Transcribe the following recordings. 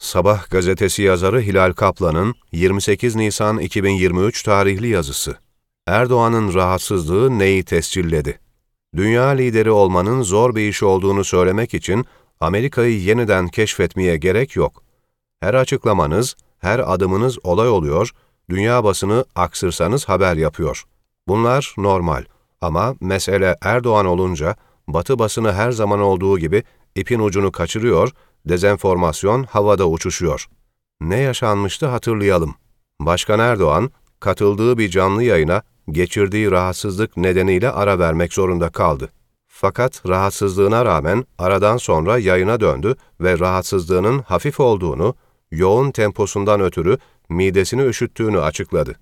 Sabah gazetesi yazarı Hilal Kaplan'ın 28 Nisan 2023 tarihli yazısı. Erdoğan'ın rahatsızlığı neyi tescilledi? Dünya lideri olmanın zor bir iş olduğunu söylemek için Amerika'yı yeniden keşfetmeye gerek yok. Her açıklamanız, her adımınız olay oluyor, dünya basını aksırsanız haber yapıyor. Bunlar normal ama mesele Erdoğan olunca Batı basını her zaman olduğu gibi ipin ucunu kaçırıyor, dezenformasyon havada uçuşuyor. Ne yaşanmıştı hatırlayalım. Başkan Erdoğan, katıldığı bir canlı yayına geçirdiği rahatsızlık nedeniyle ara vermek zorunda kaldı. Fakat rahatsızlığına rağmen aradan sonra yayına döndü ve rahatsızlığının hafif olduğunu, yoğun temposundan ötürü midesini üşüttüğünü açıkladı.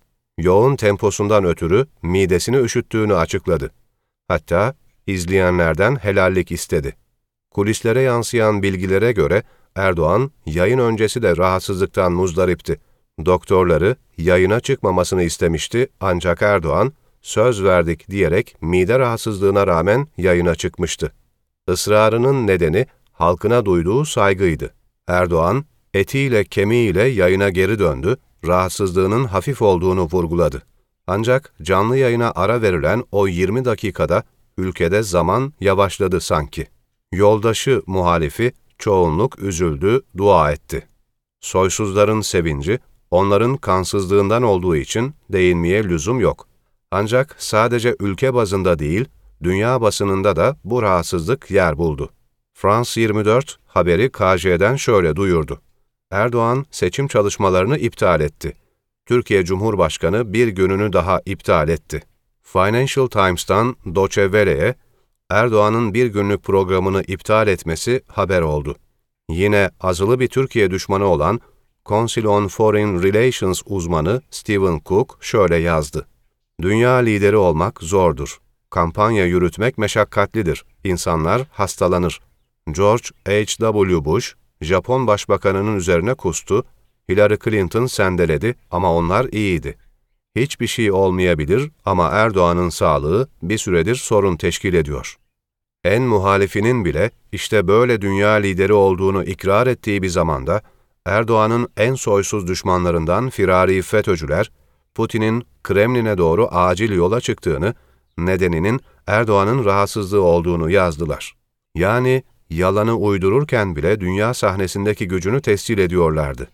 Hatta izleyenlerden helallik istedi. Kulislere yansıyan bilgilere göre Erdoğan yayın öncesi de rahatsızlıktan muzdaripti. Doktorları yayına çıkmamasını istemişti ancak Erdoğan söz verdik diyerek mide rahatsızlığına rağmen yayına çıkmıştı. Israrının nedeni halkına duyduğu saygıydı. Erdoğan etiyle kemiğiyle yayına geri döndü, rahatsızlığının hafif olduğunu vurguladı. Ancak canlı yayına ara verilen o 20 dakikada ülkede zaman yavaşladı sanki. Yoldaşı muhalifi çoğunluk üzüldü, dua etti. Soysuzların sevinci, onların kansızlığından olduğu için değinmeye lüzum yok. Ancak sadece ülke bazında değil, dünya basınında da bu rahatsızlık yer buldu. France 24 haberi KJ'den şöyle duyurdu. Erdoğan seçim çalışmalarını iptal etti. Türkiye Cumhurbaşkanı bir gününü daha iptal etti. Financial Times'tan Deutsche Welle'ye Erdoğan'ın bir günlük programını iptal etmesi haber oldu. Yine azılı bir Türkiye düşmanı olan Council on Foreign Relations uzmanı Stephen Cook şöyle yazdı. Dünya lideri olmak zordur. Kampanya yürütmek meşakkatlidir. İnsanlar hastalanır. George H.W. Bush, Japon Başbakanı'nın üzerine kustu, Hillary Clinton sendeledi ama onlar iyiydi. Hiçbir şey olmayabilir ama Erdoğan'ın sağlığı bir süredir sorun teşkil ediyor. En muhalifinin bile işte böyle dünya lideri olduğunu ikrar ettiği bir zamanda, Erdoğan'ın en soysuz düşmanlarından firari FETÖ'cüler, Putin'in Kremlin'e doğru acil yola çıktığını, nedeninin Erdoğan'ın rahatsızlığı olduğunu yazdılar. Yani yalanı uydururken bile dünya sahnesindeki gücünü tescil ediyorlardı.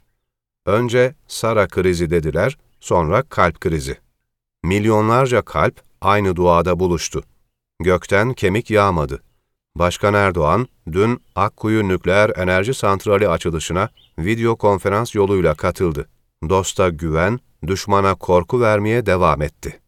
Önce Sara krizi dediler, sonra kalp krizi. Milyonlarca kalp aynı duada buluştu. Gökten kemik yağmadı. Başkan Erdoğan, dün Akkuyu Nükleer Enerji Santrali açılışına video konferans yoluyla katıldı. Dosta güven, düşmana korku vermeye devam etti.